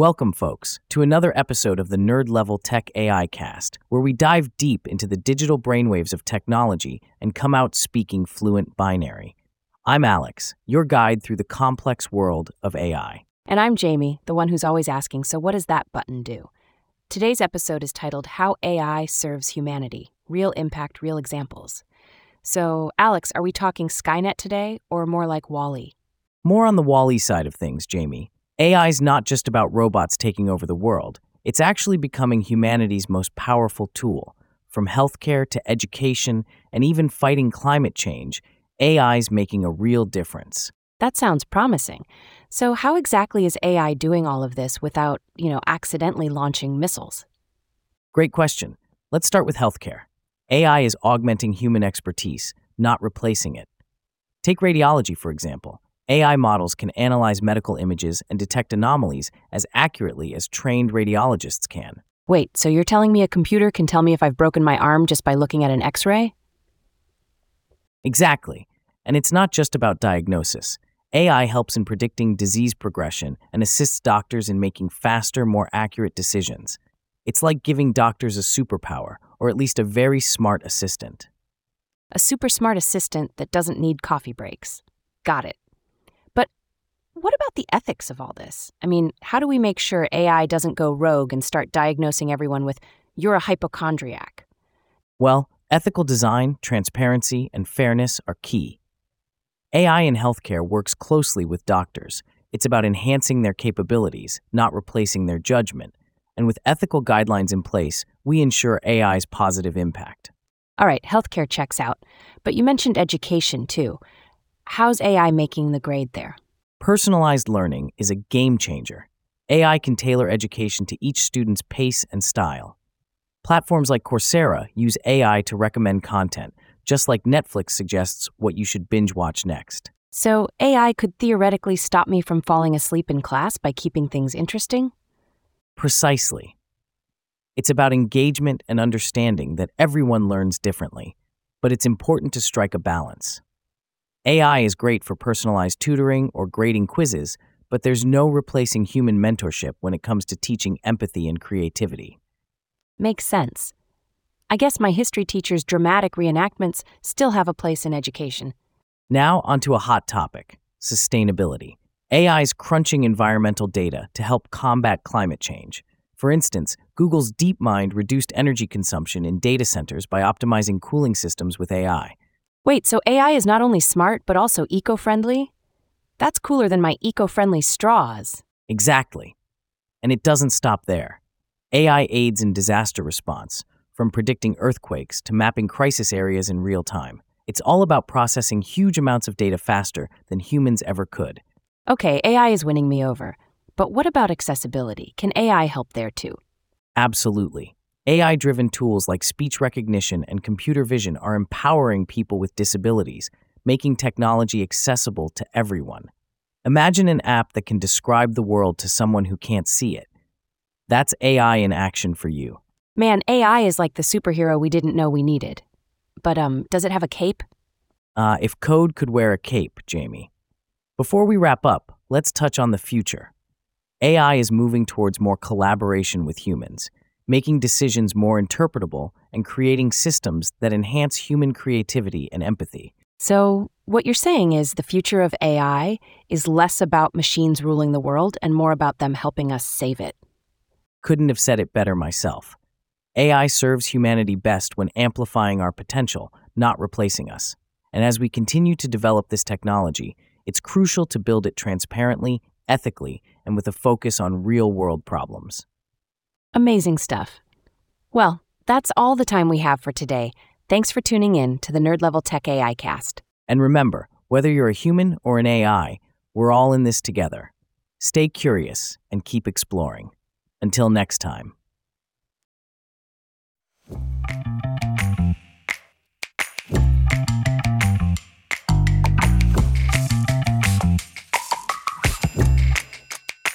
Welcome, folks, to another episode of the Nerd Level Tech AI Cast, where we dive deep into the digital brainwaves of technology and come out speaking fluent binary. I'm Alex, your guide through the complex world of AI. And I'm Jamie, the one who's always asking, so what does that button do? Today's episode is titled How AI Serves Humanity, Real Impact, Real Examples. So, Alex, are we talking Skynet today, or more like WALL-E? More on the WALL-E side of things, Jamie. AI's not just about robots taking over the world. It's actually becoming humanity's most powerful tool. From healthcare to education and even fighting climate change, AI's making a real difference. That sounds promising. So how exactly is AI doing all of this without, accidentally launching missiles? Great question. Let's start with healthcare. AI is augmenting human expertise, not replacing it. Take radiology, for example. AI models can analyze medical images and detect anomalies as accurately as trained radiologists can. Wait, so you're telling me a computer can tell me if I've broken my arm just by looking at an X-ray? Exactly. And it's not just about diagnosis. AI helps in predicting disease progression and assists doctors in making faster, more accurate decisions. It's like giving doctors a superpower, or at least a very smart assistant. A super smart assistant that doesn't need coffee breaks. Got it. But what about the ethics of all this? I mean, how do we make sure AI doesn't go rogue and start diagnosing everyone with, "You're a hypochondriac"? Well, ethical design, transparency, and fairness are key. AI in healthcare works closely with doctors. It's about enhancing their capabilities, not replacing their judgment. And with ethical guidelines in place, we ensure AI's positive impact. All right, healthcare checks out. But you mentioned education, too. How's AI making the grade there? Personalized learning is a game changer. AI can tailor education to each student's pace and style. Platforms like Coursera use AI to recommend content, just like Netflix suggests what you should binge watch next. So AI could theoretically stop me from falling asleep in class by keeping things interesting? Precisely. It's about engagement and understanding that everyone learns differently, but it's important to strike a balance. AI is great for personalized tutoring or grading quizzes, but there's no replacing human mentorship when it comes to teaching empathy and creativity. Makes sense. I guess my history teacher's dramatic reenactments still have a place in education. Now onto a hot topic, sustainability. AI is crunching environmental data to help combat climate change. For instance, Google's DeepMind reduced energy consumption in data centers by optimizing cooling systems with AI. Wait, so AI is not only smart, but also eco-friendly? That's cooler than my eco-friendly straws. Exactly. And it doesn't stop there. AI aids in disaster response, from predicting earthquakes to mapping crisis areas in real time. It's all about processing huge amounts of data faster than humans ever could. Okay, AI is winning me over. But what about accessibility? Can AI help there too? Absolutely. AI-driven tools like speech recognition and computer vision are empowering people with disabilities, making technology accessible to everyone. Imagine an app that can describe the world to someone who can't see it. That's AI in action for you. Man, AI is like the superhero we didn't know we needed. But does it have a cape? If code could wear a cape, Jamie. Before we wrap up, let's touch on the future. AI is moving towards more collaboration with humans, making decisions more interpretable and creating systems that enhance human creativity and empathy. So, what you're saying is the future of AI is less about machines ruling the world and more about them helping us save it. Couldn't have said it better myself. AI serves humanity best when amplifying our potential, not replacing us. And as we continue to develop this technology, it's crucial to build it transparently, ethically, and with a focus on real-world problems. Amazing stuff. Well, that's all the time we have for today. Thanks for tuning in to the Nerd Level Tech AI Cast. And remember, whether you're a human or an AI, we're all in this together. Stay curious and keep exploring. Until next time.